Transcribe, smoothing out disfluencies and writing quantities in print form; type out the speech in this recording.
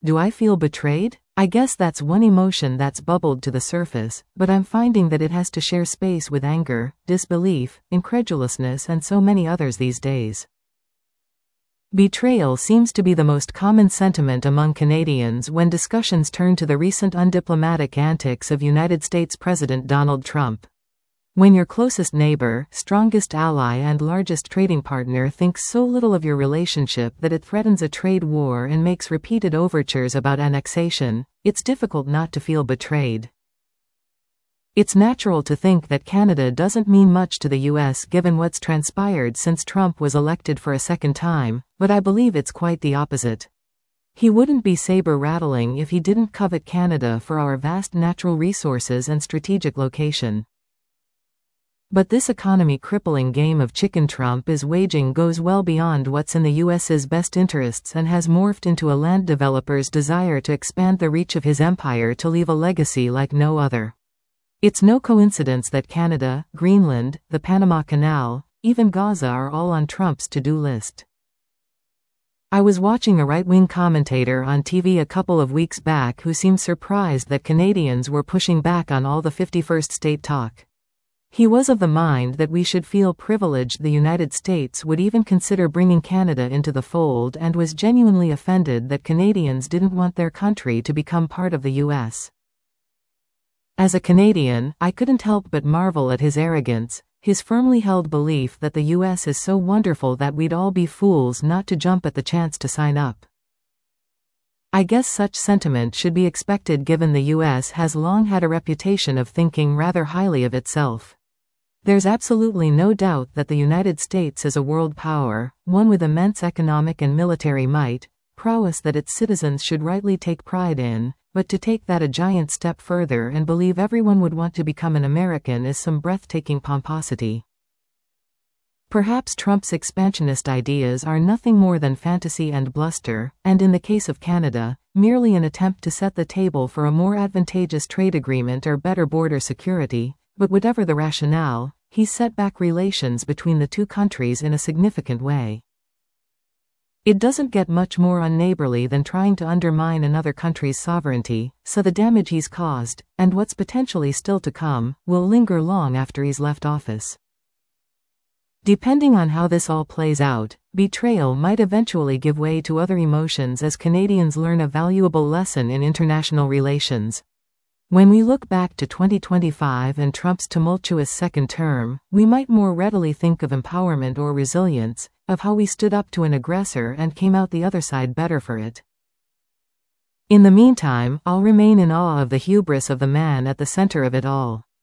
Do I feel betrayed? I guess that's one emotion that's bubbled to the surface, but I'm finding that it has to share space with anger, disbelief, incredulousness, and so many others these days. Betrayal seems to be the most common sentiment among Canadians when discussions turn to the recent undiplomatic antics of United States President Donald Trump. When your closest neighbor, strongest ally, and largest trading partner thinks so little of your relationship that it threatens a trade war and makes repeated overtures about annexation, it's difficult not to feel betrayed. It's natural to think that Canada doesn't mean much to the US given what's transpired since Trump was elected for a second time, but I believe it's quite the opposite. He wouldn't be saber-rattling if he didn't covet Canada for our vast natural resources and strategic location. But this economy-crippling game of chicken Trump is waging goes well beyond what's in the US's best interests and has morphed into a land developer's desire to expand the reach of his empire to leave a legacy like no other. It's no coincidence that Canada, Greenland, the Panama Canal, even Gaza are all on Trump's to-do list. I was watching a right-wing commentator on TV a couple of weeks back who seemed surprised that Canadians were pushing back on all the 51st state talk. He was of the mind that we should feel privileged the United States would even consider bringing Canada into the fold and was genuinely offended that Canadians didn't want their country to become part of the US. As a Canadian, I couldn't help but marvel at his arrogance, his firmly held belief that the US is so wonderful that we'd all be fools not to jump at the chance to sign up. I guess such sentiment should be expected given the US has long had a reputation of thinking rather highly of itself. There's absolutely no doubt that the United States is a world power, one with immense economic and military might, prowess that its citizens should rightly take pride in, but to take that a giant step further and believe everyone would want to become an American is some breathtaking pomposity. Perhaps Trump's expansionist ideas are nothing more than fantasy and bluster, and in the case of Canada, merely an attempt to set the table for a more advantageous trade agreement or better border security, but whatever the rationale, he's set back relations between the two countries in a significant way. It doesn't get much more unneighborly than trying to undermine another country's sovereignty, so the damage he's caused, and what's potentially still to come, will linger long after he's left office. Depending on how this all plays out, betrayal might eventually give way to other emotions as Canadians learn a valuable lesson in international relations. When we look back to 2025 and Trump's tumultuous second term, we might more readily think of empowerment or resilience, of how we stood up to an aggressor and came out the other side better for it. In the meantime, I'll remain in awe of the hubris of the man at the center of it all.